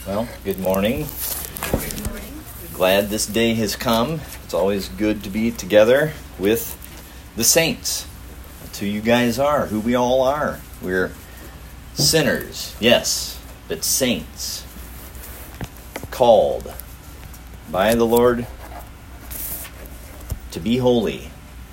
Well, good morning. Glad this day has come. It's always good to be together with the saints. That's who you guys are, who we all are. We're sinners, yes, but saints. Called by the Lord to be holy.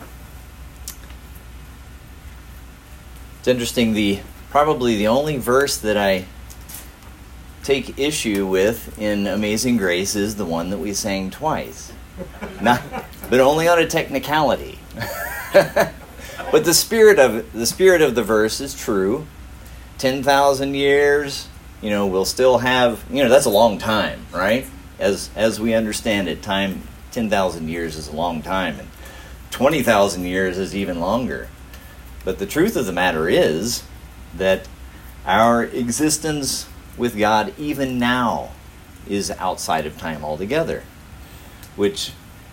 It's interesting, probably the only verse that I take issue with in Amazing Grace is the one that we sang twice. But only on a technicality. But the spirit of the verse is true. 10,000 years, we'll still have, that's a long time, right? As we understand it, 10,000 years is a long time, and 20,000 years is even longer. But the truth of the matter is that our existence with God even now is outside of time altogether, which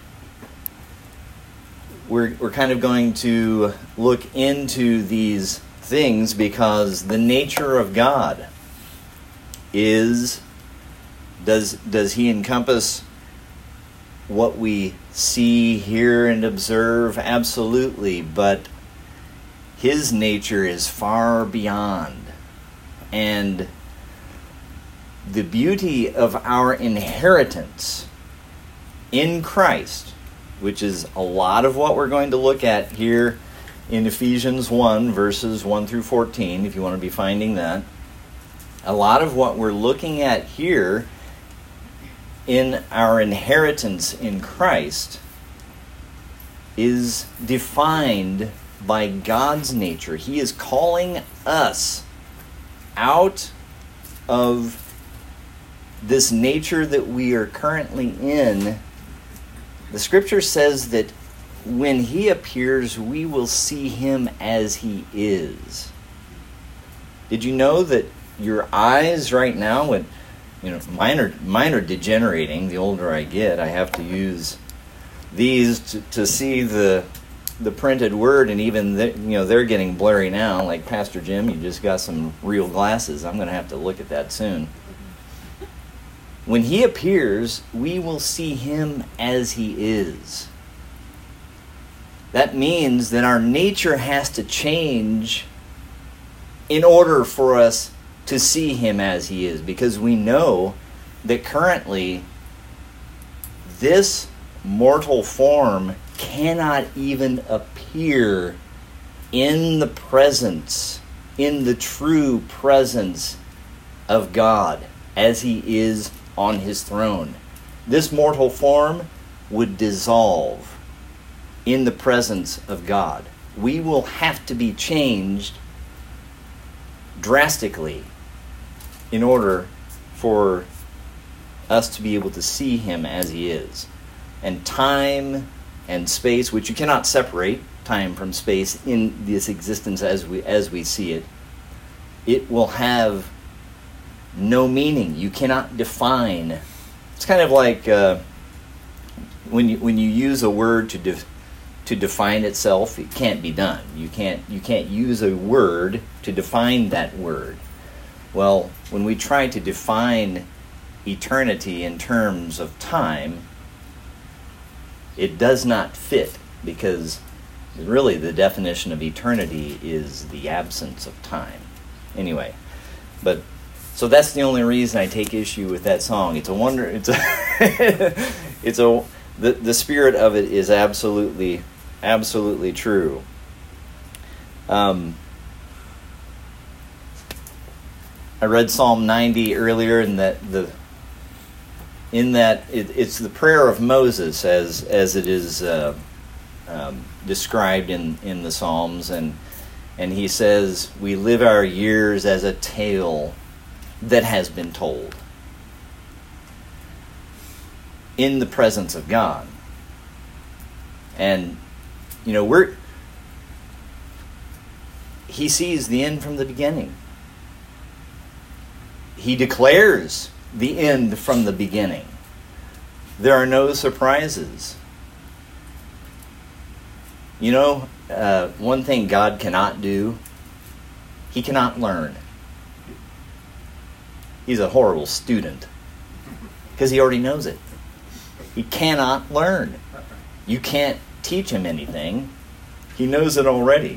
we're kind of going to look into these things because the nature of God does he encompass what we see, hear, and observe? Absolutely, but his nature is far beyond. And the beauty of our inheritance in Christ, which is a lot of what we're going to look at here in Ephesians 1, verses 1 through 14, if you want to be finding that. A lot of what we're looking at here in our inheritance in Christ is defined by God's nature. He is calling us out of this nature that we are currently in. The scripture says that when he appears, we will see him as he is. Did you know that your eyes right now, when mine are degenerating the older I get. I have to use these to see the printed word, and even they're getting blurry now. Like Pastor Jim, you just got some real glasses. I'm going to have to look at that soon. When he appears, we will see him as he is. That means that our nature has to change in order for us to see him as he is, because we know that currently this mortal form cannot even appear in the presence, in the true presence of God as he is on his throne. This mortal form would dissolve in the presence of God. We will have to be changed drastically in order for us to be able to see him as he is. And time and space, which you cannot separate time from space in this existence as we see it, it will have no meaning. You cannot define. It's kind of like when you use a word to define itself, it can't be done. You can't use a word to define that word. Well, when we try to define eternity in terms of time, it does not fit, because really the definition of eternity is the absence of time. Anyway, so that's the only reason I take issue with that song. It's a wonder. The spirit of it is absolutely true. I read Psalm 90 earlier, and it's the prayer of Moses as it is described in the Psalms, and he says, "We live our years as a tale that has been told," in the presence of God. And he sees the end from the beginning. He declares the end from the beginning. There are no surprises. One thing God cannot do, he cannot learn. he's a horrible student because he already knows it. He cannot learn. You can't teach him anything. He knows it already.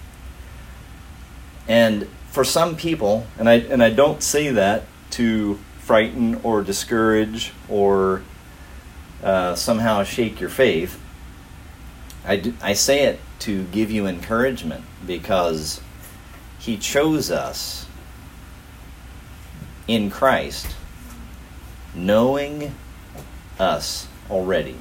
And for some people, and I don't say that to frighten or discourage or somehow shake your faith. I say it to give you encouragement because he chose us in Christ, knowing us already.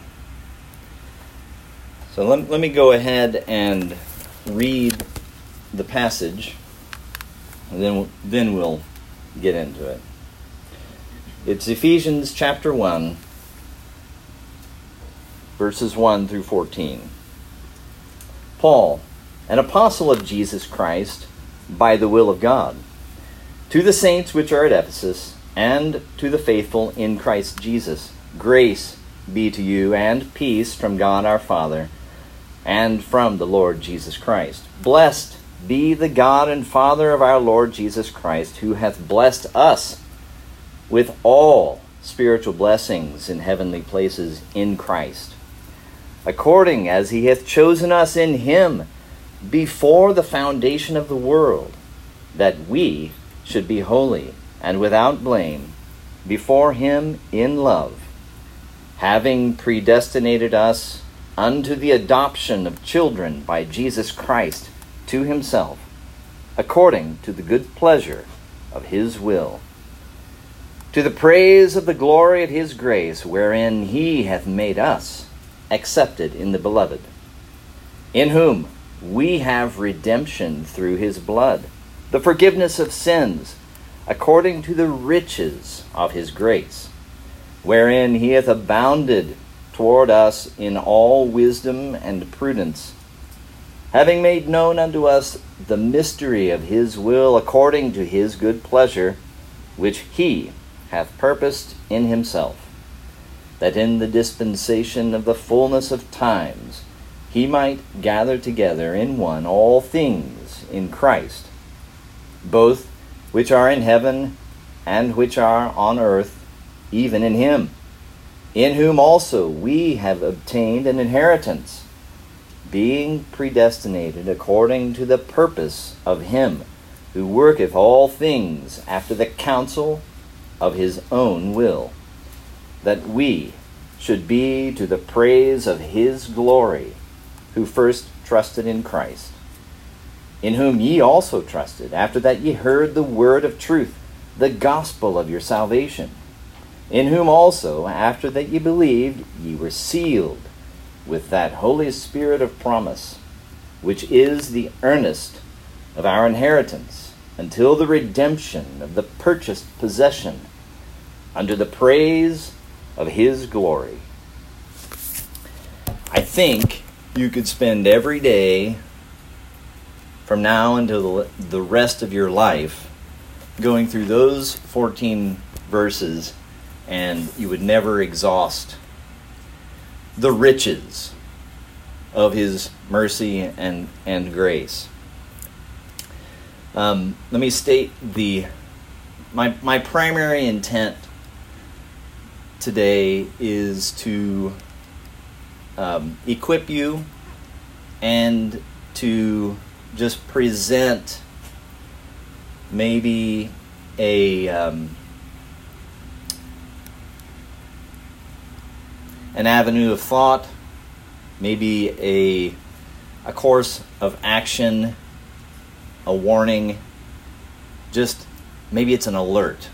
So let me go ahead and read the passage, and then we'll get into it. It's Ephesians chapter 1, verses 1 through 14. Paul, an apostle of Jesus Christ, by the will of God, to the saints which are at Ephesus, and to the faithful in Christ Jesus, grace be to you, and peace from God our Father, and from the Lord Jesus Christ. Blessed be the God and Father of our Lord Jesus Christ, who hath blessed us with all spiritual blessings in heavenly places in Christ, according as he hath chosen us in him before the foundation of the world, that we should be holy and without blame before him in love, having predestinated us unto the adoption of children by Jesus Christ to himself, according to the good pleasure of his will, to the praise of the glory of his grace, wherein he hath made us accepted in the beloved, in whom we have redemption through his blood, the forgiveness of sins, according to the riches of his grace, wherein he hath abounded toward us in all wisdom and prudence, having made known unto us the mystery of his will, according to his good pleasure, which he hath purposed in himself, that in the dispensation of the fullness of times he might gather together in one all things in Christ, both which are in heaven and which are on earth, even in him, in whom also we have obtained an inheritance, being predestinated according to the purpose of him who worketh all things after the counsel of his own will, that we should be to the praise of his glory, who first trusted in Christ, in whom ye also trusted, after that ye heard the word of truth, the gospel of your salvation, in whom also, after that ye believed, ye were sealed with that Holy Spirit of promise, which is the earnest of our inheritance, until the redemption of the purchased possession, unto the praise of his glory. I think you could spend every day from now until the rest of your life going through those 14 verses, and you would never exhaust the riches of his mercy and grace. Let me state my primary intent today is to equip you and to just present maybe an avenue of thought, maybe a course of action, a warning, just maybe it's an alert.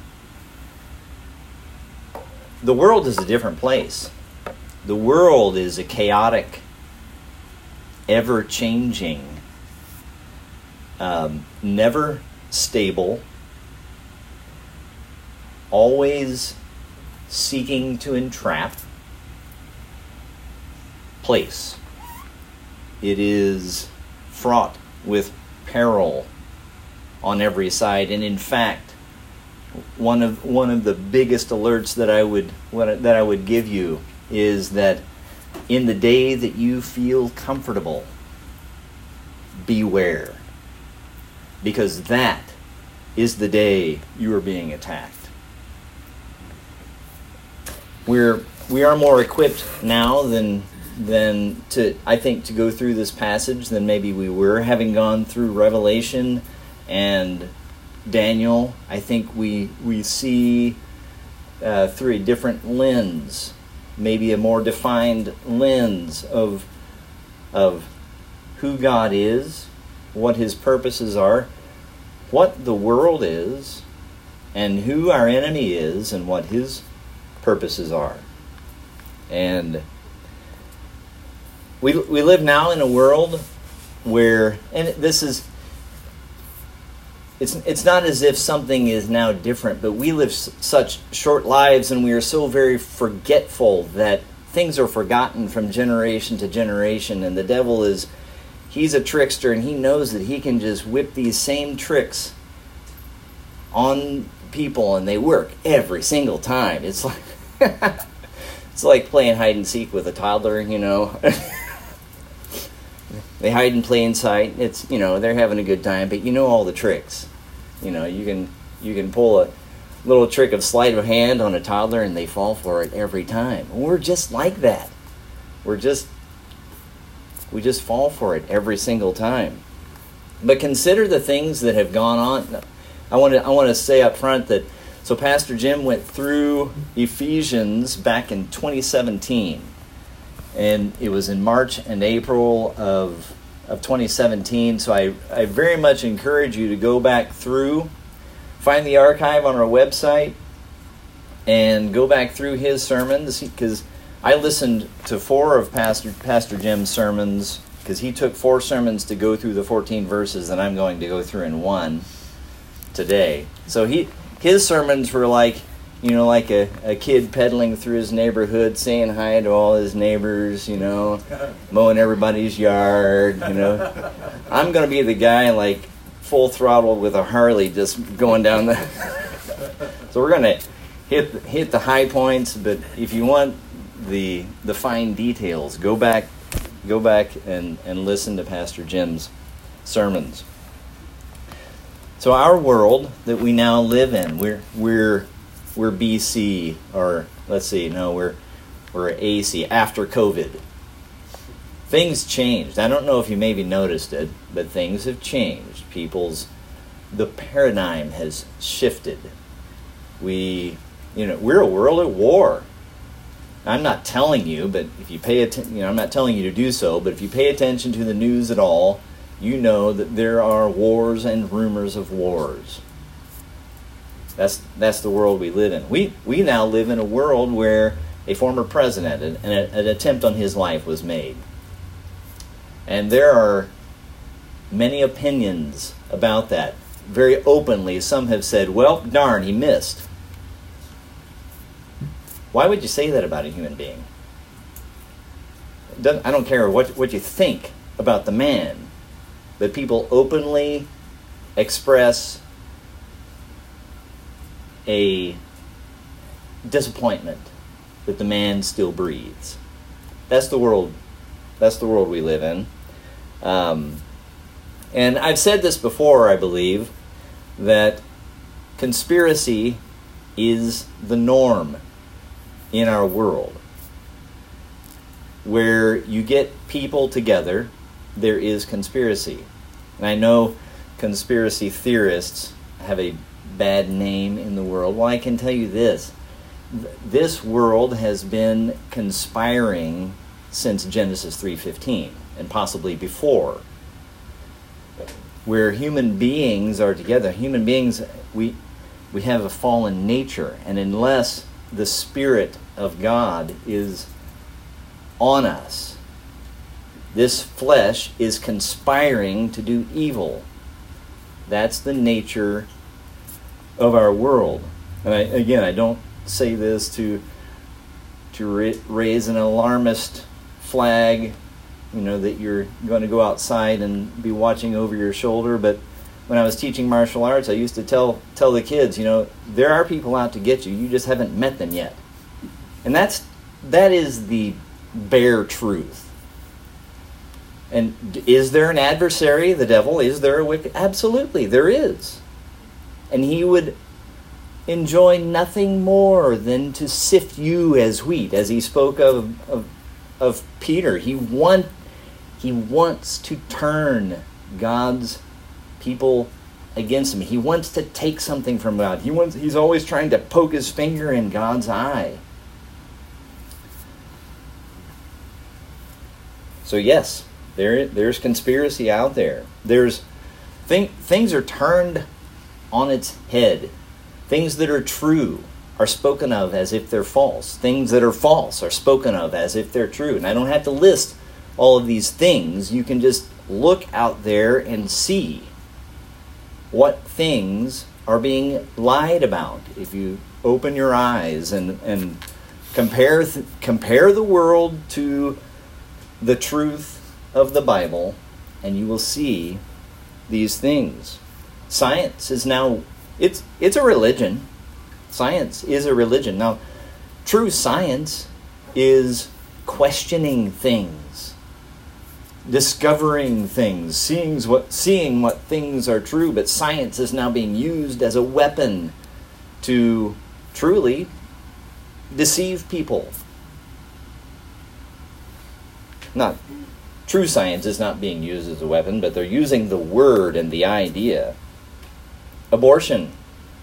The world is a different place. The world is a chaotic, ever-changing, never stable, always seeking to entrap place. It is fraught with peril on every side, and in fact, one of the biggest alerts that I would give you is that in the day that you feel comfortable, beware, because that is the day you are being attacked. We are more equipped now than to, I think, to go through this passage than maybe we were, having gone through Revelation and Daniel. I think we see through a different lens, maybe a more defined lens of who God is, what his purposes are, what the world is, and who our enemy is, and what his purposes are. And we live now in a world where, and this is, it's not as if something is now different, but we live such short lives, and we are so very forgetful that things are forgotten from generation to generation, and the devil he's a trickster, and he knows that he can just whip these same tricks on people, and they work every single time. It's like it's like playing hide and seek with a toddler, you know. They hide in plain sight. It's, you know, they're having a good time, but you know all the tricks. You know, you can pull a little trick of sleight of hand on a toddler, and they fall for it every time. We're just like that. We just fall for it every single time. But consider the things that have gone on. I want to say up front that, so Pastor Jim went through Ephesians back in 2017. And it was in March and April of 2017. So I very much encourage you to go back through, find the archive on our website, and go back through his sermons, because I listened to 4 of Pastor Jim's sermons, because he took 4 sermons to go through the 14 verses that I'm going to go through in one today. So his sermons were like, you know, like a kid pedaling through his neighborhood, saying hi to all his neighbors, you know, mowing everybody's yard, you know. I'm going to be the guy, like, full throttle with a Harley just going down the... So we're going to hit the high points, but if you want the fine details, go back and listen to Pastor Jim's sermons. So our world that we now live in, we're BC, or let's see, no, we're AC, after COVID. Things changed. I don't know if you maybe noticed it, but things have changed. The paradigm has shifted. We're a world at war. I'm not telling you, but if you pay attention, I'm not telling you to do so, but if you pay attention to the news at all, you know that there are wars and rumors of wars. That's the world we live in. We now live in a world where a former president, an attempt on his life was made. And there are many opinions about that. Very openly, some have said, well, darn, he missed. Why would you say that about a human being? I don't care what you think about the man, but people openly express a disappointment that the man still breathes. That's the world we live in. And I've said this before, I believe, that conspiracy is the norm in our world. Where you get people together, there is conspiracy. And I know conspiracy theorists have a bad name in the world. Well, I can tell you this. This world has been conspiring since Genesis 3:15, and possibly before. Where human beings are together. Human beings, we have a fallen nature, and unless the Spirit of God is on us, this flesh is conspiring to do evil. That's the nature of our world. And I don't say this to raise an alarmist flag, that you're going to go outside and be watching over your shoulder. But when I was teaching martial arts, I used to tell the kids, there are people out to get you. You just haven't met them yet. And that is the bare truth. And is there an adversary, the devil? Is there a wicked? Absolutely, there is. and he would enjoy nothing more than to sift you as wheat, as he spoke of Peter. He wants to turn God's people against him. He wants to take something from God. He's always trying to poke his finger in God's eye. So yes, there's conspiracy out there. Things are turned on its head. Things that are true are spoken of as if they're false. Things that are false are spoken of as if they're true. And I don't have to list all of these things. You can just look out there and see what things are being lied about. If you open your eyes and compare the world to the truth of the Bible, and you will see these things. Science is now, it's a religion. Science is a religion. Now, true science is questioning things, discovering things, seeing what things are true. But science is now being used as a weapon to truly deceive people. Not true science is not being used as a weapon, but they're using the word and the idea. Abortion.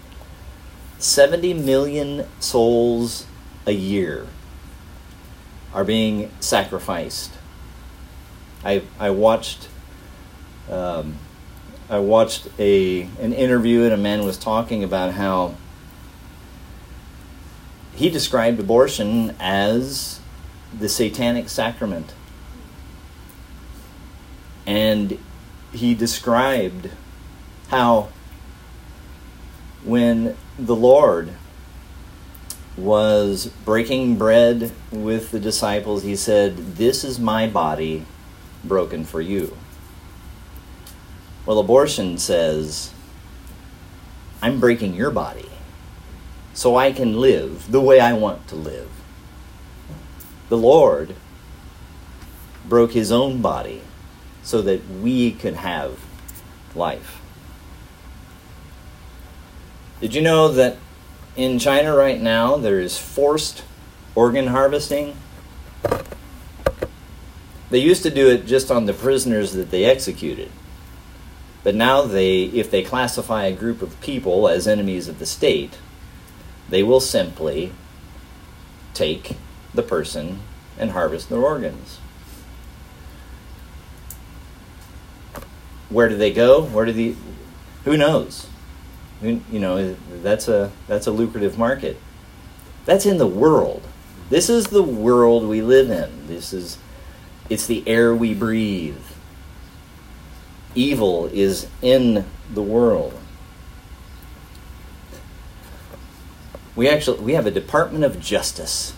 70 million souls a year are being sacrificed. I watched an interview, and a man was talking about how he described abortion as the satanic sacrament. And he described how when the Lord was breaking bread with the disciples, he said, "This is my body broken for you." Well, abortion says, I'm breaking your body so I can live the way I want to live. The Lord broke his own body so that we could have life. Did you know that in China right now there is forced organ harvesting? They used to do it just on the prisoners that they executed. But now if they classify a group of people as enemies of the state, they will simply take the person and harvest their organs. Where do they go? Who knows? That's a lucrative market. That's in the world. This is the world we live in. It's the air we breathe. Evil is in the world. We have a Department of Justice.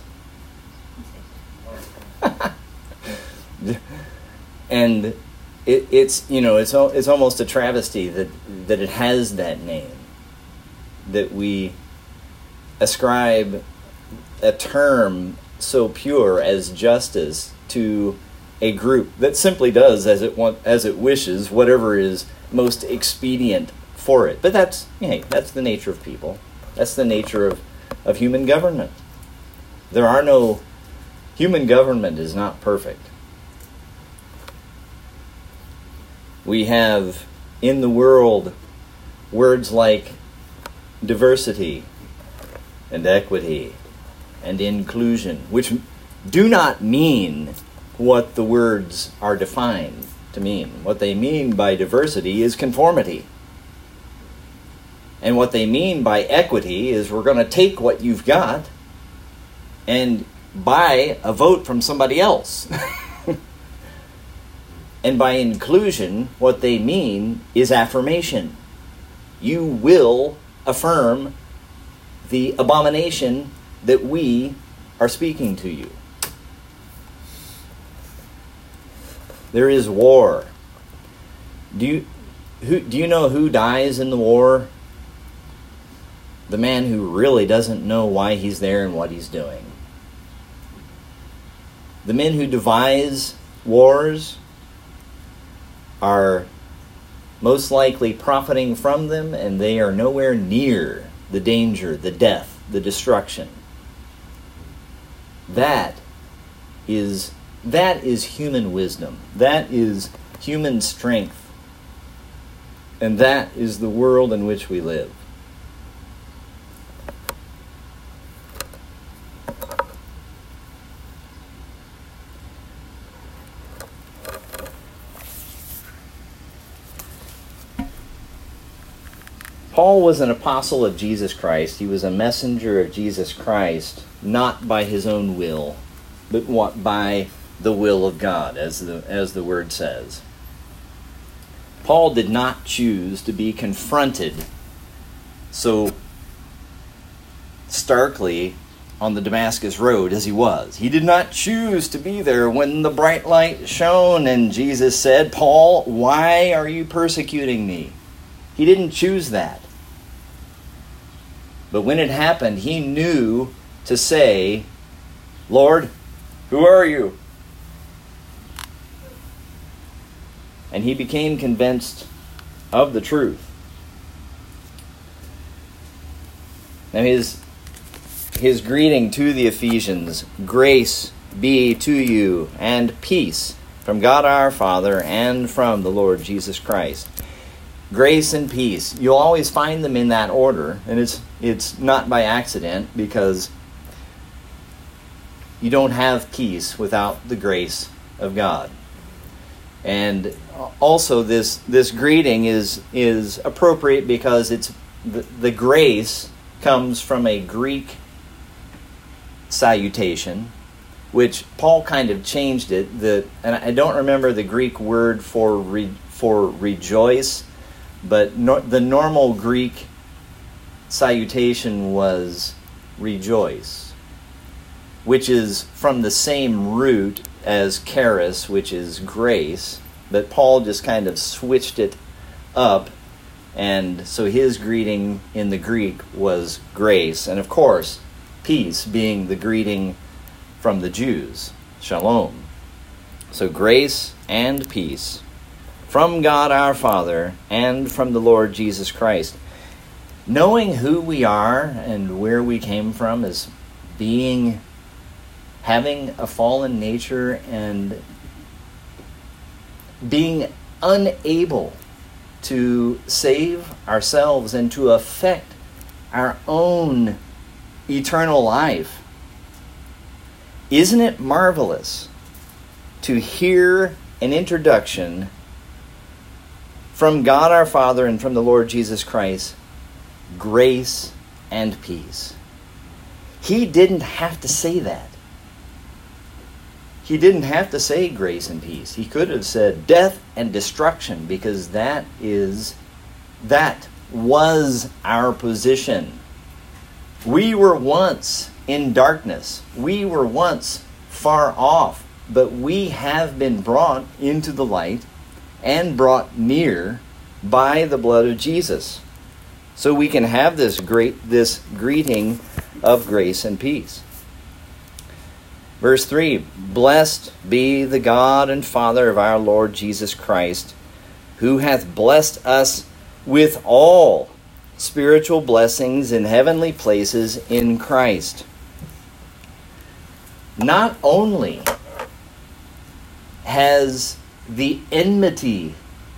And it's almost a travesty that it has that name. That we ascribe a term so pure as justice to a group that simply does as it wishes, whatever is most expedient for it. But that's the nature of people. That's the nature of human government. Human government is not perfect. We have in the world words like diversity and equity and inclusion, which do not mean what the words are defined to mean. What they mean by diversity is conformity. And what they mean by equity is we're going to take what you've got and buy a vote from somebody else. And by inclusion, what they mean is affirmation. You will affirm the abomination that we are speaking to you. There is war. Do you know who dies in the war? The man who really doesn't know why he's there and what he's doing. The men who devise wars are most likely profiting from them, and they are nowhere near the danger, the death, the destruction. That is human wisdom. That is human strength. And that is the world in which we live. Paul was an apostle of Jesus Christ. He was a messenger of Jesus Christ, not by his own will, but by the will of God, as the word says. Paul did not choose to be confronted so starkly on the Damascus Road as he was. He did not choose to be there when the bright light shone and Jesus said, "Paul, why are you persecuting me?" He didn't choose that. But when it happened, he knew to say, "Lord, who are you?" And he became convinced of the truth. Now his greeting to the Ephesians, "Grace be to you and peace from God our Father and from the Lord Jesus Christ." Grace and peace. You'll always find them in that order, and it's not by accident, because you don't have peace without the grace of God. And also this greeting is appropriate because it's the grace comes from a Greek salutation, which Paul kind of changed it. And I don't remember the Greek word for rejoice, but the normal Greek salutation was rejoice, which is from the same root as charis, which is grace, but Paul just kind of switched it up, and so his greeting in the Greek was grace, and of course, peace being the greeting from the Jews, shalom. So grace and peace from God our Father and from the Lord Jesus Christ. Knowing who we are and where we came from as having a fallen nature and being unable to save ourselves and to affect our own eternal life. Isn't it marvelous to hear an introduction from God our Father and from the Lord Jesus Christ, grace and peace? He didn't have to say that. He didn't have to say grace and peace. He could have said death and destruction, because that was our position. We were once in darkness. We were once far off, but we have been brought into the light and brought near by the blood of Jesus. So we can have this greeting of grace and peace. Verse 3, "Blessed be the God and Father of our Lord Jesus Christ, who hath blessed us with all spiritual blessings in heavenly places in Christ." Not only has the enmity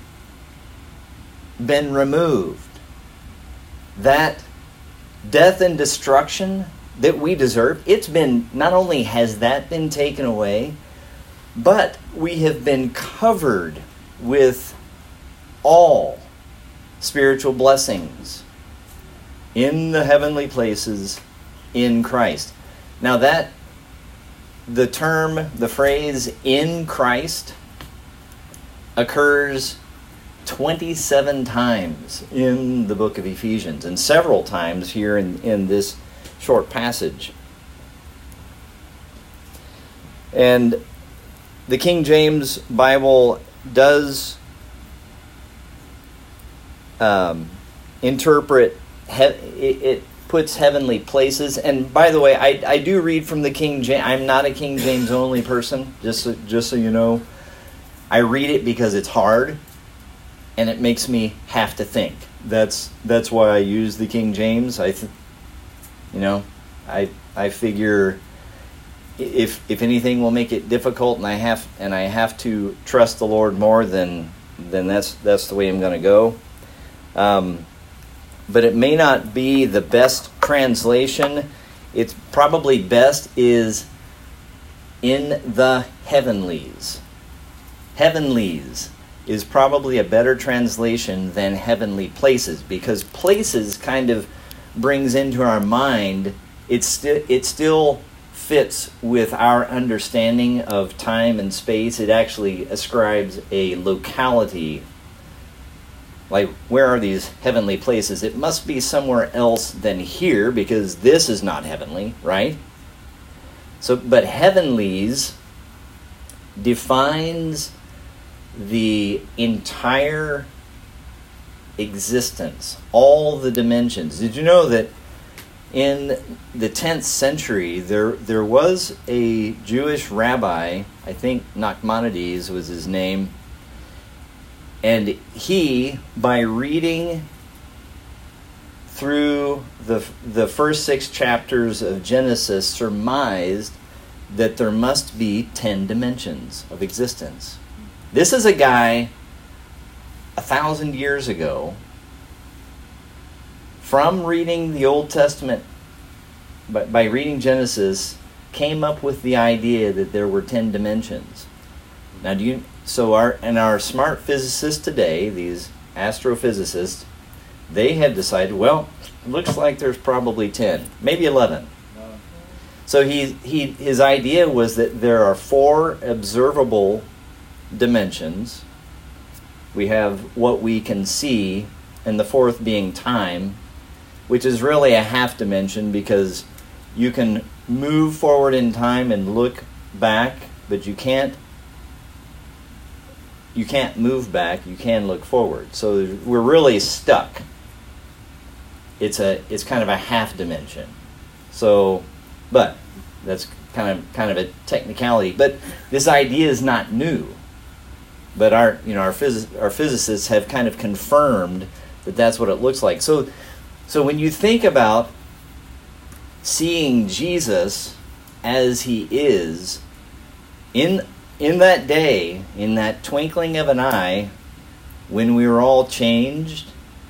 been removed, that death and destruction that we deserve, not only has that been taken away, but we have been covered with all spiritual blessings in the heavenly places in Christ. Now the phrase "in Christ" occurs 27 times in the book of Ephesians, and several times here in this short passage. And the King James Bible does interpret, it puts heavenly places. And by the way, I do read from the King James. I'm not a King James only person, just so you know. I read it because it's hard. and it makes me have to think. That's why I use the King James. I figure if anything will make it difficult, and I have to trust the Lord more, then that's the way I'm going to go. But it may not be the best translation. It's probably best is in the heavenlies. Heavenlies is probably a better translation than heavenly places, because places kind of brings into our mind, it still fits with our understanding of time and space. It actually ascribes a locality. Like, where are these heavenly places? It must be somewhere else than here, because this is not heavenly, right? So, but heavenlies defines the entire existence, all the dimensions. Did you know that in the 10th century, there was a Jewish rabbi, I think Nachmanides was his name, and he, by reading through the first 6 chapters of Genesis, surmised that there must be 10 dimensions of existence. This is a guy 1,000 years ago, from reading the Old Testament, by reading Genesis, came up with the idea that there were 10 dimensions. Now, our smart physicists today, these astrophysicists, they have decided, well, it looks like there's probably 10, maybe 11. So his idea was that there are 4 observable dimensions. We have what we can see, and the 4th being time, which is really a half dimension, because you can move forward in time and look back, but you can't move back. You can look forward. So we're really stuck. It's kind of a half dimension. So, but that's kind of a technicality. But this idea is not new. But our physicists have kind of confirmed that that's what it looks like. So when you think about seeing Jesus as he is, in that day, in that twinkling of an eye, when we were all changed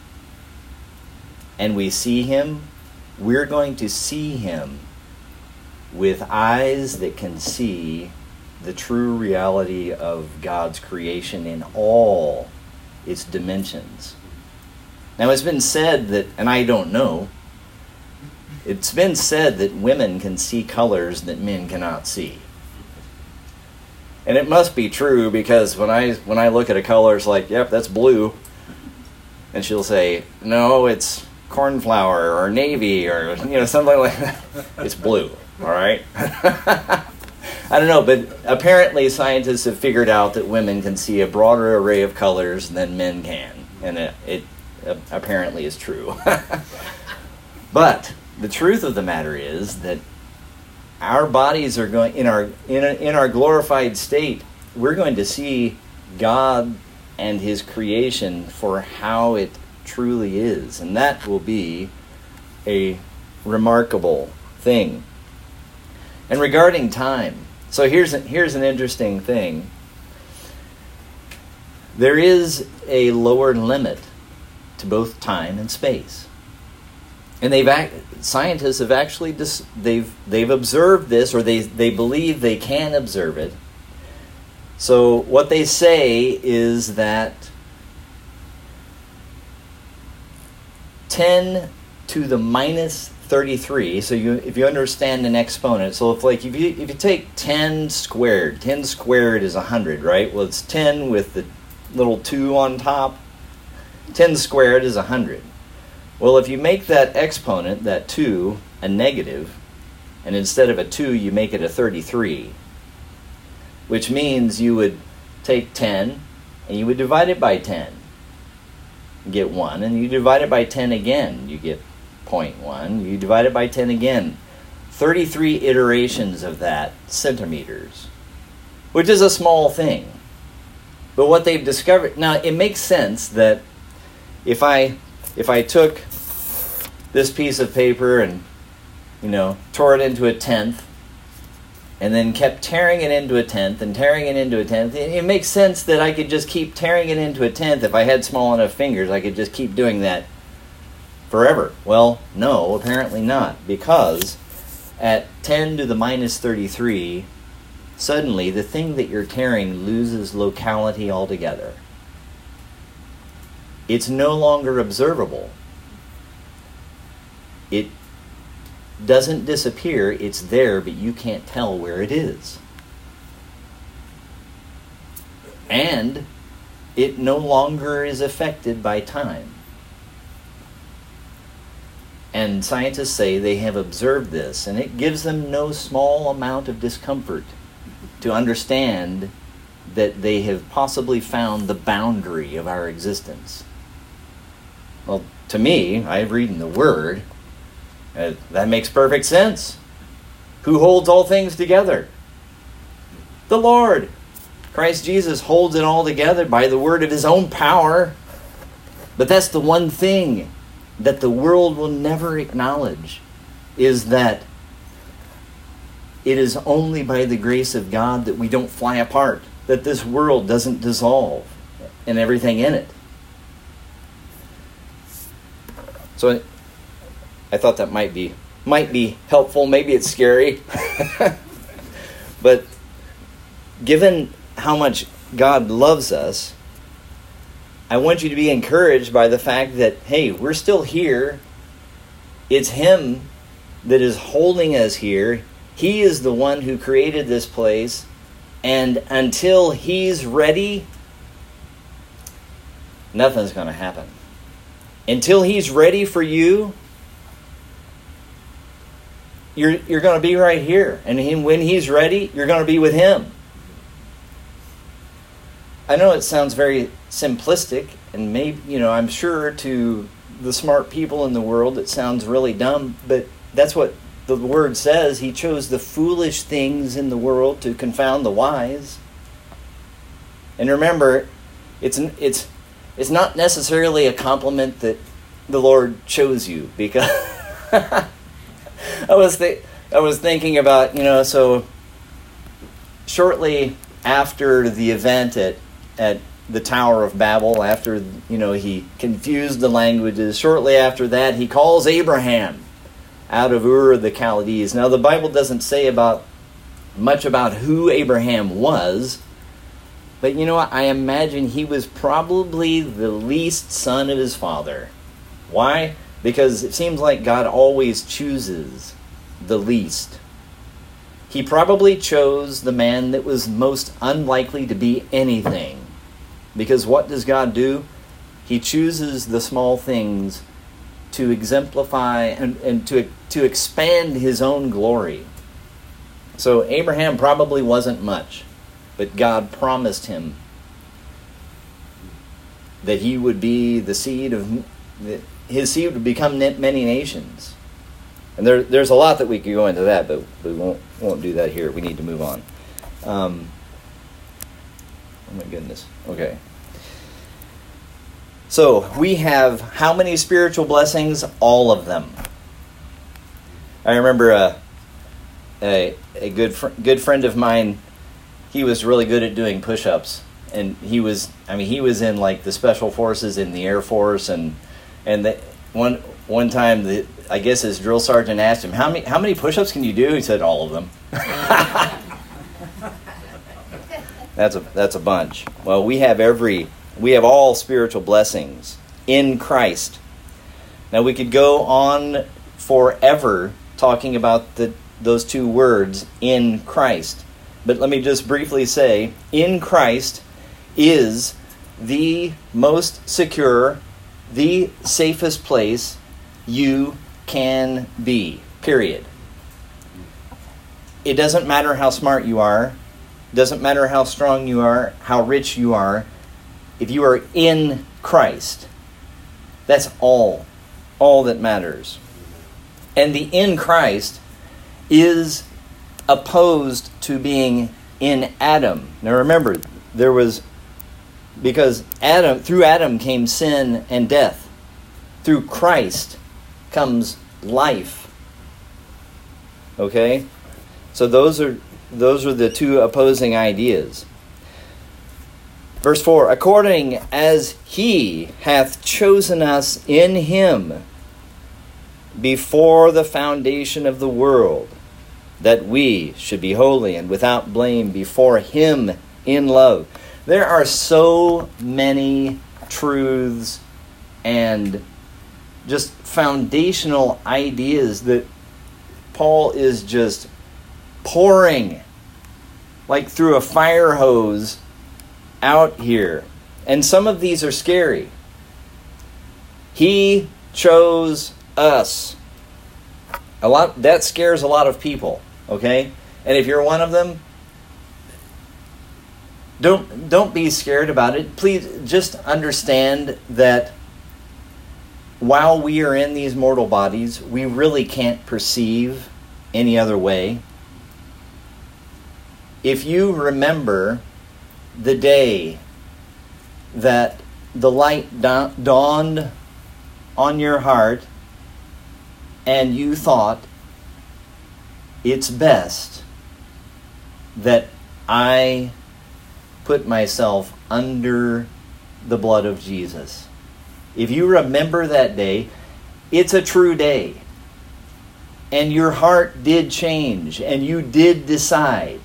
and we see him, we're going to see him with eyes that can see the true reality of God's creation in all its dimensions. Now, it's been said that, and I don't know, it's been said that women can see colors that men cannot see. And it must be true, because when I look at a color, it's like, yep, that's blue. And she'll say, no, it's cornflower or navy or something like that. It's blue, all right? I don't know, but apparently scientists have figured out that women can see a broader array of colors than men can. And it apparently is true. But the truth of the matter is that our bodies are going, in our glorified state, we're going to see God and his creation for how it truly is. And that will be a remarkable thing. And regarding time, so here's an interesting thing. There is a lower limit to both time and space. And scientists have actually they've observed this, or they believe they can observe it. So what they say is that 10 to the minus 33. So if you understand an exponent, so if you take 10 squared is 100, right? Well, it's 10 with the little 2 on top. 10 squared is 100. Well, if you make that exponent, that 2, a negative, and instead of a 2, you make it a 33, which means you would take 10 and you would divide it by 10. You get 1, and you divide it by 10 again. You get 0.1. You divide it by 10 again. 33 iterations of that centimeters, which is a small thing. But what they've discovered, now it makes sense that if I took this piece of paper and, tore it into a tenth, and then kept tearing it into a tenth and tearing it into a tenth, it makes sense that I could just keep tearing it into a tenth. If I had small enough fingers, I could just keep doing that forever. Well, no, apparently not, because at 10 to the minus 33, suddenly the thing that you're tearing loses locality altogether. It's no longer observable. It doesn't disappear, it's there, but you can't tell where it is. And it no longer is affected by time. And scientists say they have observed this, and it gives them no small amount of discomfort to understand that they have possibly found the boundary of our existence. Well, to me, I read in the Word, that makes perfect sense. Who holds all things together? The Lord. Christ Jesus holds it all together by the word of his own power. But that's the one thing that the world will never acknowledge, is that it is only by the grace of God that we don't fly apart, that this world doesn't dissolve and everything in it. So I thought that might be helpful. Maybe it's scary. But given how much God loves us, I want you to be encouraged by the fact that, hey, we're still here. It's him that is holding us here. He is the one who created this place. And until he's ready, nothing's going to happen. Until he's ready for you, you're going to be right here. And when he's ready, you're going to be with him. I know it sounds very simplistic, and maybe, I'm sure to the smart people in the world it sounds really dumb, but that's what the word says. He chose the foolish things in the world to confound the wise. And remember, it's not necessarily a compliment that the Lord chose you, because I was thinking about, so shortly after the event at the Tower of Babel, after, he confused the languages, shortly after that, he calls Abraham out of Ur of the Chaldees. Now, the Bible doesn't say much about who Abraham was, but I imagine he was probably the least son of his father. Why? Because it seems like God always chooses the least. He probably chose the man that was most unlikely to be anything. Because what does God do? He chooses the small things to exemplify and to expand his own glory. So Abraham probably wasn't much, but God promised him that he would be the seed of... his seed would become many nations. And there's a lot that we could go into that, but we won't do that here. We need to move on. Oh my goodness. Okay. So we have how many spiritual blessings? All of them. I remember a good friend of mine. He was really good at doing push-ups, and he was in like the special forces in the Air Force, and one time I guess his drill sergeant asked him, how many push-ups can you do? He said, all of them. That's a bunch. Well, we have all spiritual blessings in Christ. Now we could go on forever talking about those two words, in Christ. But let me just briefly say, in Christ is the most secure, the safest place you can be, period. It doesn't matter how smart you are, doesn't matter how strong you are, how rich you are. If you are in Christ, that's all that matters. And the in Christ is opposed to being in Adam. Now remember, there was Because through Adam came sin and death. Through Christ comes life. Okay? So those are the two opposing ideas. Verse 4, according as he hath chosen us in him before the foundation of the world, that we should be holy and without blame before him in love. There are so many truths and just foundational ideas that Paul is just pouring like through a fire hose out here. And some of these are scary. He chose us. That scares a lot of people, okay? And if you're one of them, don't be scared about it. Please just understand that while we are in these mortal bodies, we really can't perceive any other way. If you remember the day that the light dawned on your heart and you thought, it's best that I put myself under the blood of Jesus. If you remember that day, it's a true day. And your heart did change, and you did decide.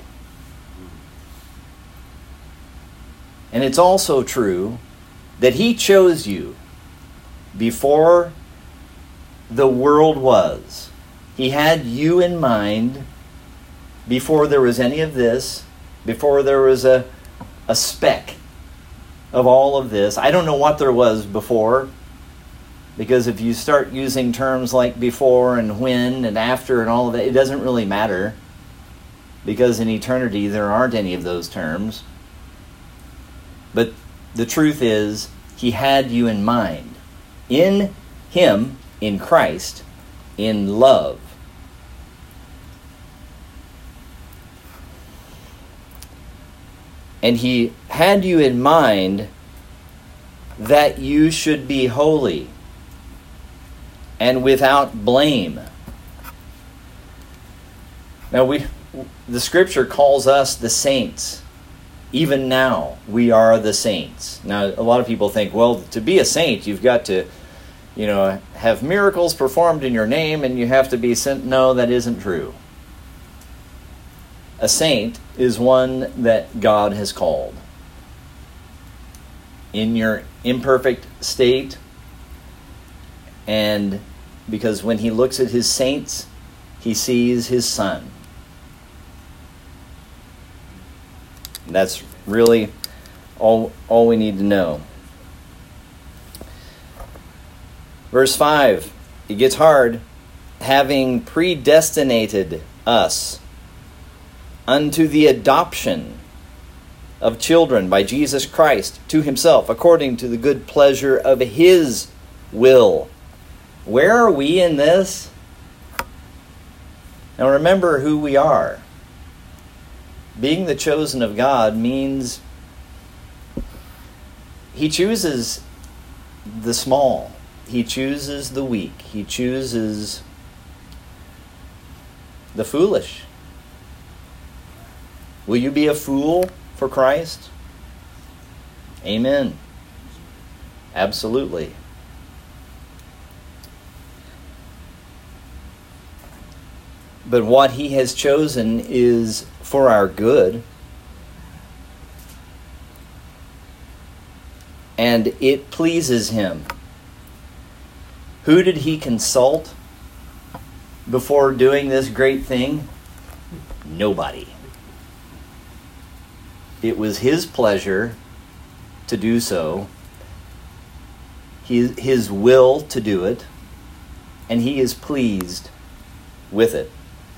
And it's also true that he chose you before the world was. He had you in mind before there was any of this, before there was a speck of all of this. I don't know what there was before, because if you start using terms like before and when and after and all of that, it doesn't really matter, because in eternity there aren't any of those terms. But the truth is, he had you in mind. In him, in Christ, in love. And he had you in mind that you should be holy and without blame. Now the scripture calls us the saints. Even now, we are the saints. Now, a lot of people think, well, to be a saint, you've got to, have miracles performed in your name and you have to be sent. No, that isn't true. A saint is one that God has called. In your imperfect state, and because when he looks at his saints, he sees his son. That's really all we need to know. Verse 5, it gets hard. Having predestinated us unto the adoption of children by Jesus Christ to himself, according to the good pleasure of his will. Where are we in this? Now remember who we are. Being the chosen of God means he chooses the small. He chooses the weak. He chooses the foolish. Will you be a fool for Christ? Amen. Absolutely. But what he has chosen is for our good. And it pleases him. Who did he consult before doing this great thing? Nobody. It was his pleasure to do so, his will to do it, and he is pleased with it.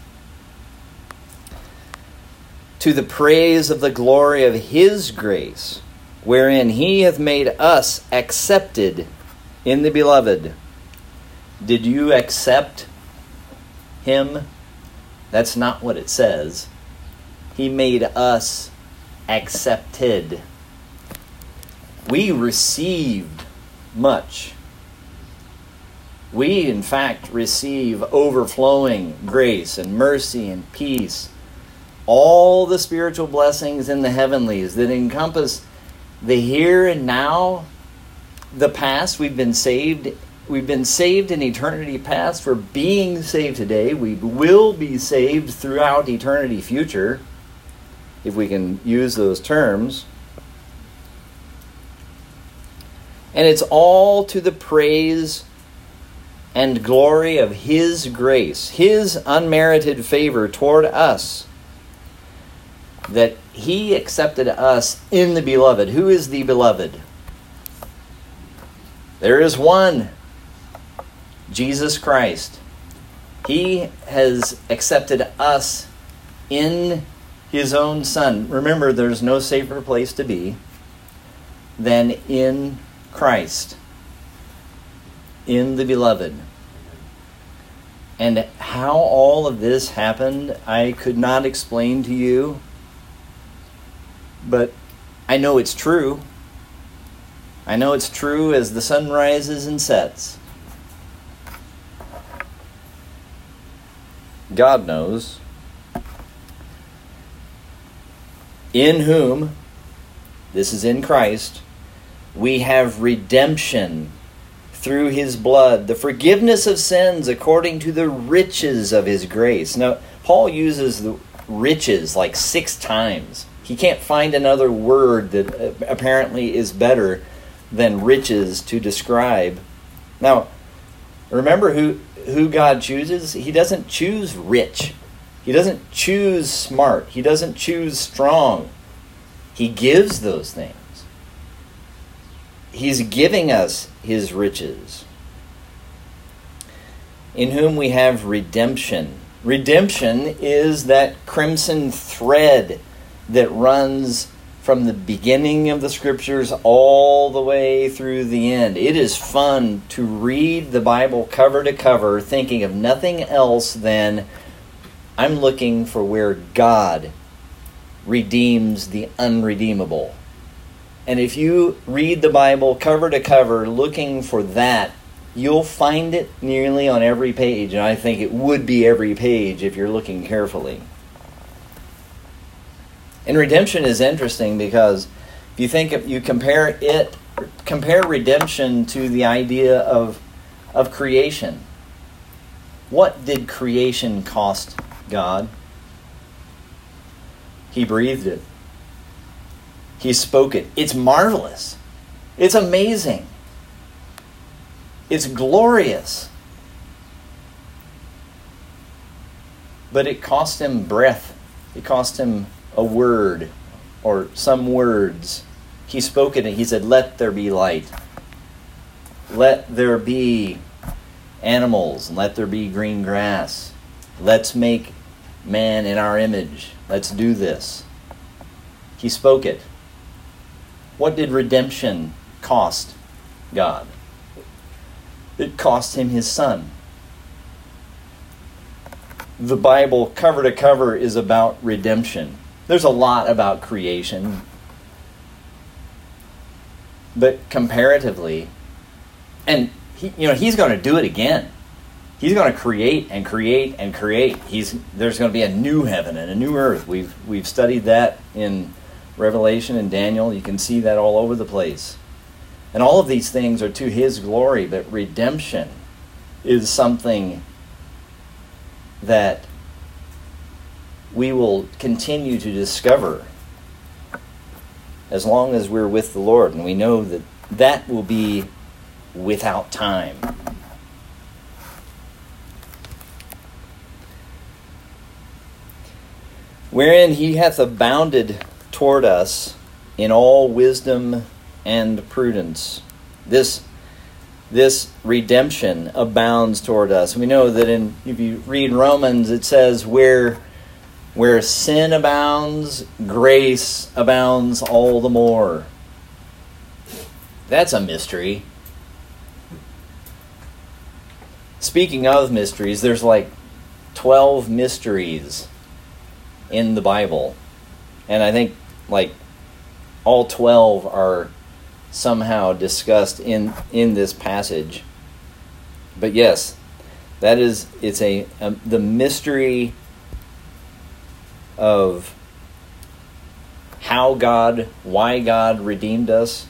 To the praise of the glory of his grace, wherein he hath made us accepted in the beloved. Did you accept him? That's not what it says. He made us accepted. we received much. We, in fact, receive overflowing grace and mercy and peace. All the spiritual blessings in the heavenlies that encompass the here and now, the past. We've been saved in eternity past. We're being saved today. We will be saved throughout eternity future, if we can use those terms. And it's all to the praise and glory of His grace, His unmerited favor toward us, that He accepted us in the Beloved. Who is the Beloved? There is one, Jesus Christ. He has accepted us in His own Son. Remember, there's no safer place to be than in Christ, in the Beloved. And how all of this happened, I could not explain to you, but I know it's true. I know it's true as the sun rises and sets. God knows. In whom, this is in Christ, we have redemption through His blood, the forgiveness of sins according to the riches of His grace. Now, Paul uses the riches like 6 times. He can't find another word that apparently is better than riches to describe. Now, remember who God chooses? He doesn't choose rich. He doesn't choose smart. He doesn't choose strong. He gives those things. He's giving us His riches, in whom we have redemption. Redemption is that crimson thread that runs from the beginning of the Scriptures all the way through the end. It is fun to read the Bible cover to cover, thinking of nothing else than, I'm looking for where God redeems the unredeemable. And if you read the Bible cover to cover looking for that, you'll find it nearly on every page. And I think it would be every page if you're looking carefully. And redemption is interesting because if you compare redemption to the idea of creation. What did creation cost God? He breathed it. He spoke it. It's marvelous. It's amazing. It's glorious. But it cost Him breath. It cost Him a word or some words. He spoke it and He said, let there be light. Let there be animals and let there be green grass. Let's make man in our image. Let's do this. He spoke it. What did redemption cost God? It cost Him His Son. The Bible cover to cover is about redemption. There's a lot about creation. But comparatively, and He's going to do it again. He's going to create and create and create. There's going to be a new heaven and a new earth. We've studied that in Revelation and Daniel. You can see that all over the place. And all of these things are to His glory, but redemption is something that we will continue to discover as long as we're with the Lord. And we know that that will be without time. Wherein He hath abounded toward us in all wisdom and prudence. This redemption abounds toward us. We know that if you read Romans, it says, where sin abounds, grace abounds all the more. That's a mystery. Speaking of mysteries, there's like 12 mysteries in the Bible. And I think like all 12 are somehow discussed in this passage. But yes, it's the mystery of why God redeemed us,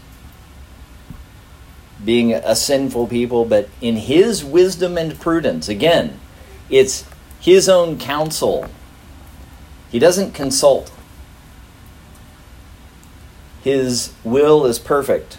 being a sinful people, but in His wisdom and prudence. Again, it's His own counsel. He doesn't consult. His will is perfect.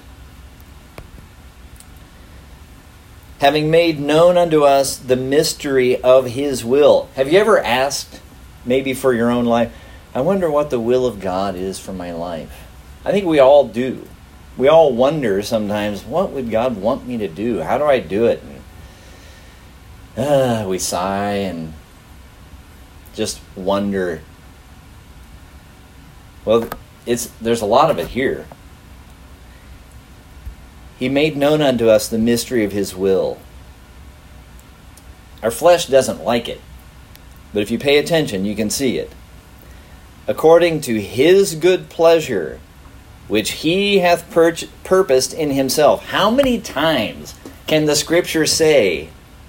Having made known unto us the mystery of His will. Have you ever asked, maybe for your own life, I wonder what the will of God is for my life? I think we all do. We all wonder sometimes, what would God want me to do? How do I do it? And, we sigh and just wonder. Well, there's a lot of it here. He made known unto us the mystery of His will. Our flesh doesn't like it, but if you pay attention, you can see it. According to His good pleasure, which He hath purposed in Himself. How many times can the Scripture say,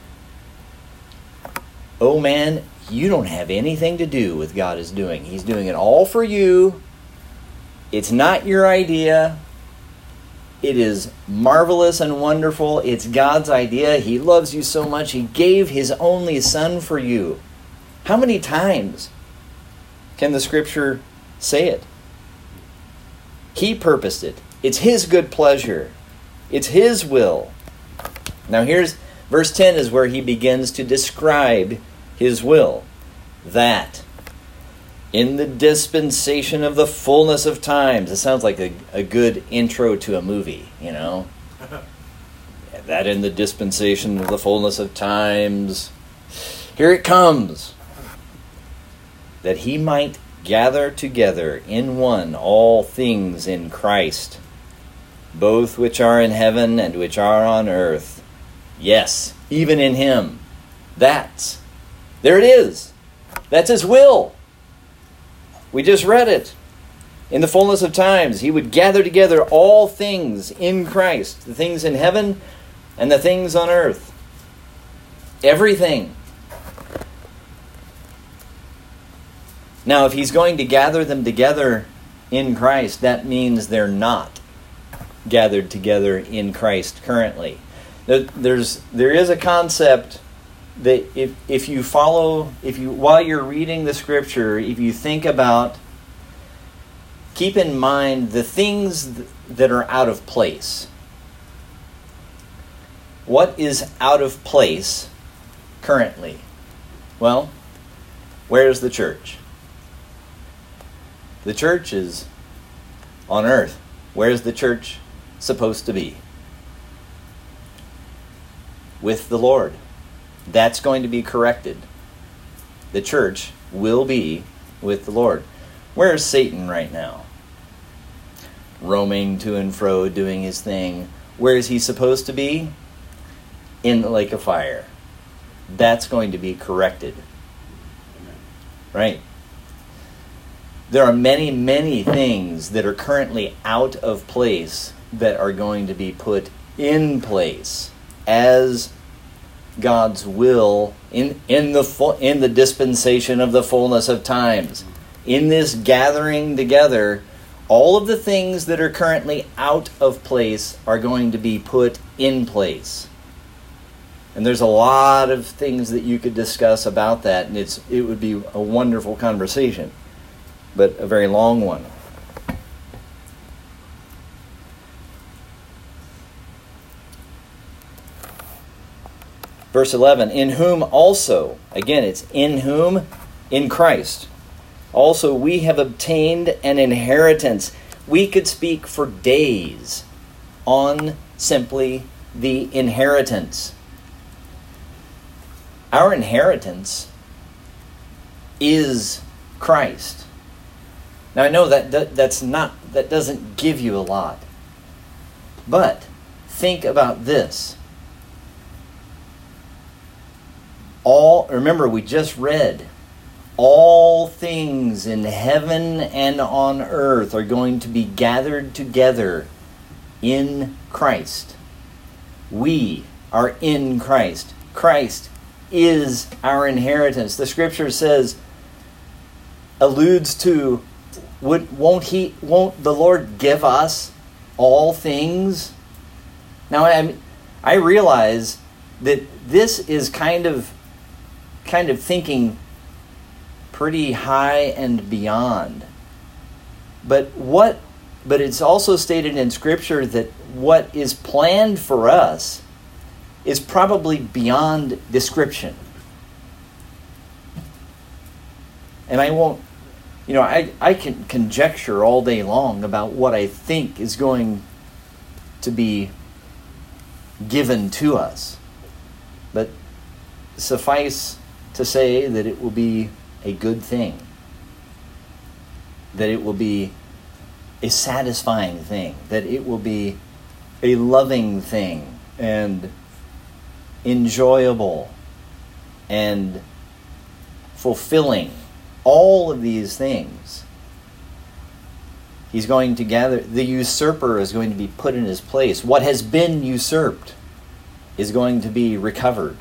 oh man, you don't have anything to do with what God is doing. He's doing it all for you. It's not your idea. It is marvelous and wonderful. It's God's idea. He loves you so much. He gave His only Son for you. How many times can the Scripture say it? He purposed it. It's His good pleasure. It's His will. Now here's verse 10 is where he begins to describe His will. That in the dispensation of the fullness of times. It sounds like a good intro to a movie, you know. That in the dispensation of the fullness of times. Here it comes. That He might gather together in one all things in Christ, both which are in heaven and which are on earth. Yes, even in Him. There it is. That's His will. We just read it. In the fullness of times, He would gather together all things in Christ, the things in heaven and the things on earth. Everything. Now, if He's going to gather them together in Christ, that means they're not gathered together in Christ currently. There is a concept that if you while you're reading the Scripture, if you think about, keep in mind the things that are out of place. What is out of place currently? Well, where's the church? The church is on earth. Where's the church supposed to be? With the Lord. That's going to be corrected. The church will be with the Lord. Where's Satan right now? Roaming to and fro, doing his thing. Where is he supposed to be? In the lake of fire. That's going to be corrected. Right? There are many, many things that are currently out of place that are going to be put in place as God's will in the dispensation of the fullness of times. In this gathering together, all of the things that are currently out of place are going to be put in place. And there's a lot of things that you could discuss about that, and it would be a wonderful conversation, but a very long one. Verse 11, in whom also, again it's in whom, in Christ, also we have obtained an inheritance. We could speak for days on simply the inheritance. Our inheritance is Christ. Now I know that doesn't give you a lot. But think about this. Remember we just read, all things in heaven and on earth are going to be gathered together in Christ. We are in Christ. Christ is our inheritance. The scripture alludes to, won't the Lord give us all things? Now I realize that this is kind of thinking pretty high and beyond. But it's also stated in Scripture that what is planned for us is probably beyond description. And I can conjecture all day long about what I think is going to be given to us. But suffice to say that it will be a good thing. That it will be a satisfying thing. That it will be a loving thing and enjoyable and fulfilling. All of these things. He's going to gather. The usurper is going to be put in his place. What has been usurped is going to be recovered.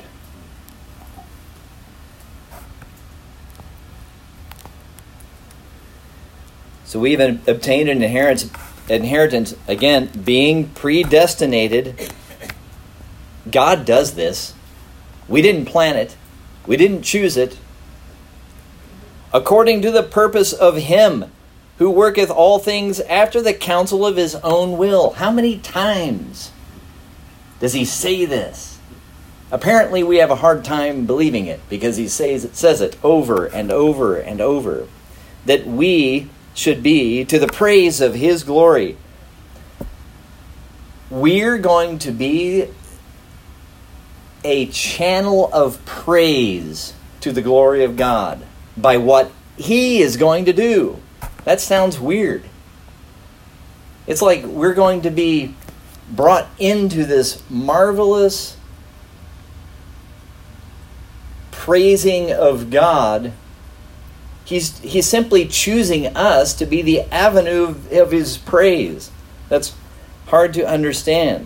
So we've obtained an inheritance, again, being predestinated. God does this. We didn't plan it. We didn't choose it. According to the purpose of Him who worketh all things after the counsel of His own will. How many times does He say this? Apparently we have a hard time believing it because He says it over and over and over. That we should be to the praise of His glory. We're going to be a channel of praise to the glory of God by what He is going to do. That sounds weird. It's like we're going to be brought into this marvelous praising of God. He's simply choosing us to be the avenue of His praise. That's hard to understand.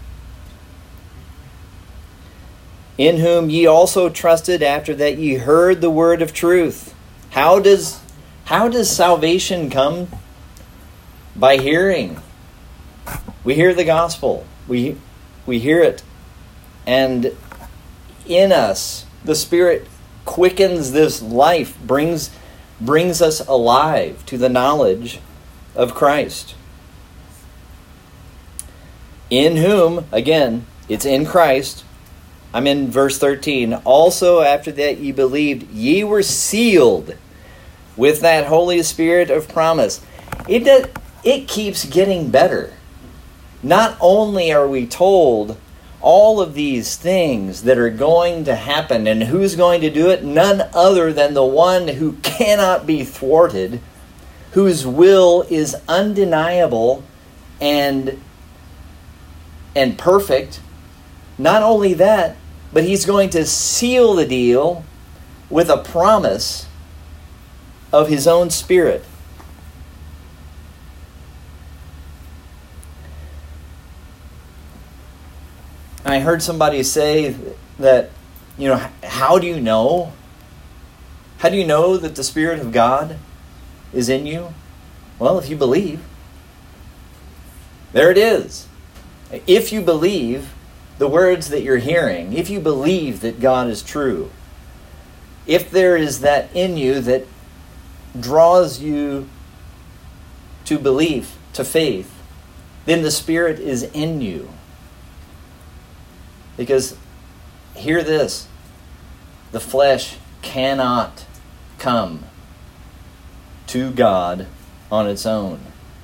In whom ye also trusted after that ye heard the word of truth. How does salvation come? By hearing. We hear the gospel. We hear it. And in us, the Spirit quickens this life, brings us alive to the knowledge of Christ. In whom, again, it's in Christ. I'm in verse 13. Also after that ye believed, ye were sealed with that Holy Spirit of promise. It keeps getting better. Not only are we told all of these things that are going to happen, and who's going to do it? None other than the one who cannot be thwarted, whose will is undeniable and perfect. Not only that, but He's going to seal the deal with a promise of His own Spirit. I heard somebody say that, how do you know? How do you know that the Spirit of God is in you? Well, if you believe. There it is. If you believe the words that you're hearing, if you believe that God is true, if there is that in you that draws you to belief, to faith, then the Spirit is in you. Because, hear this, the flesh cannot come to God on its own.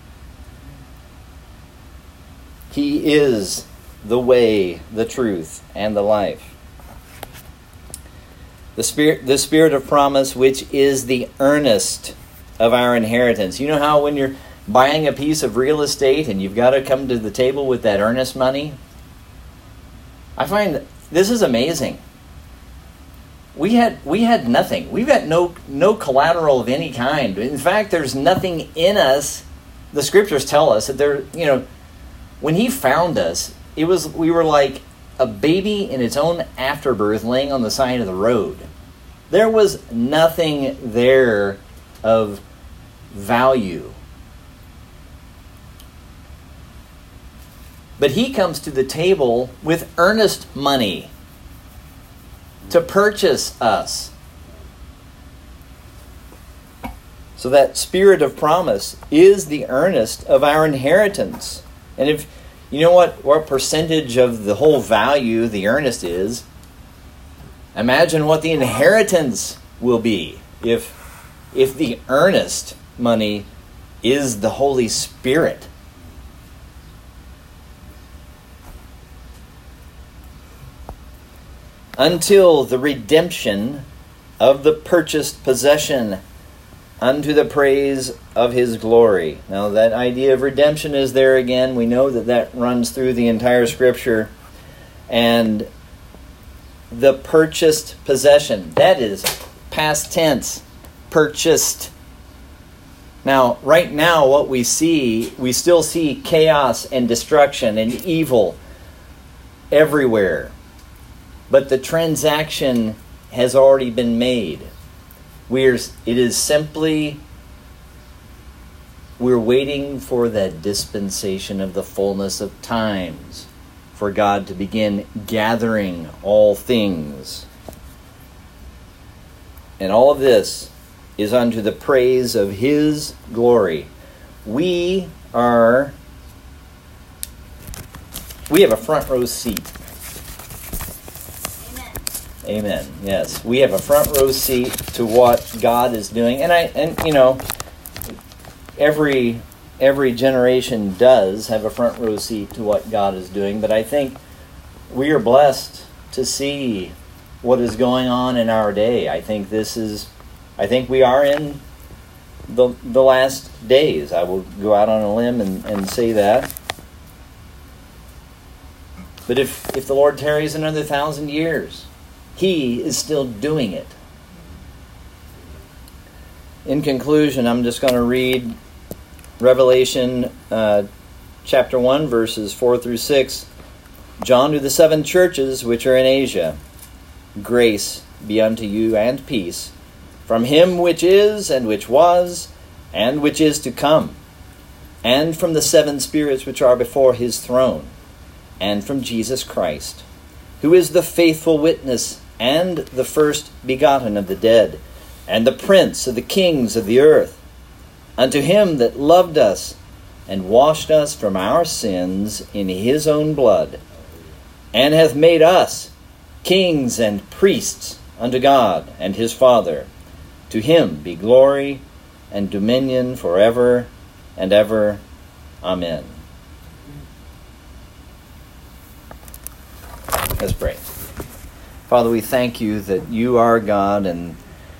He is the way, the truth, and the life. The Spirit of promise, which is the earnest of our inheritance. You know how when you're buying a piece of real estate and you've got to come to the table with that earnest money? I find that this is amazing. We had nothing. We've got no collateral of any kind. In fact, there's nothing in us. The scriptures tell us that When he found us, we were like a baby in its own afterbirth laying on the side of the road. There was nothing there of value. But he comes to the table with earnest money to purchase us. So that spirit of promise is the earnest of our inheritance. And if you know what percentage of the whole value the earnest is, imagine what the inheritance will be if the earnest money is the Holy Spirit. Until the redemption of the purchased possession, unto the praise of his glory. Now that idea of redemption is there again. We know that runs through the entire Scripture. And the purchased possession, that is past tense, purchased. Now, right now what we still see chaos and destruction and evil everywhere. But the transaction has already been made. It is simply, we're waiting for that dispensation of the fullness of times, for God to begin gathering all things. And all of this is unto the praise of his glory. We have a front row seat. Amen. Yes, we have a front row seat to what God is doing, and you know, every generation does have a front row seat to what God is doing. But I think we are blessed to see what is going on in our day. I think we are in the last days. I will go out on a limb and say that. But if the Lord tarries another 1,000 years, he is still doing it. In conclusion, I'm just going to read Revelation chapter 1, verses 4 through 6. John, to the 7 churches which are in Asia, grace be unto you and peace from him which is, and which was, and which is to come, and from the 7 spirits which are before his throne, and from Jesus Christ, who is the faithful witness and the first begotten of the dead, and the prince of the kings of the earth, unto him that loved us and washed us from our sins in his own blood, and hath made us kings and priests unto God and his Father. To him be glory and dominion forever and ever. Amen. Let's pray. Father, we thank you that you are God and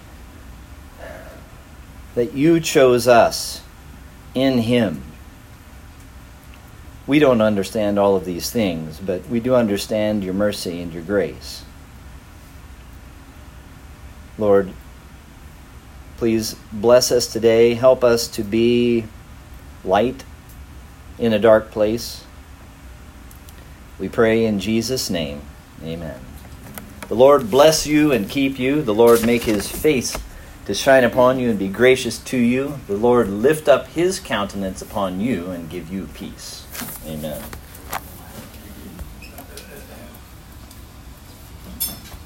that you chose us in him. We don't understand all of these things, but we do understand your mercy and your grace. Lord, please bless us today. Help us to be light in a dark place. We pray in Jesus' name. Amen. The Lord bless you and keep you. The Lord make his face to shine upon you and be gracious to you. The Lord lift up his countenance upon you and give you peace. Amen.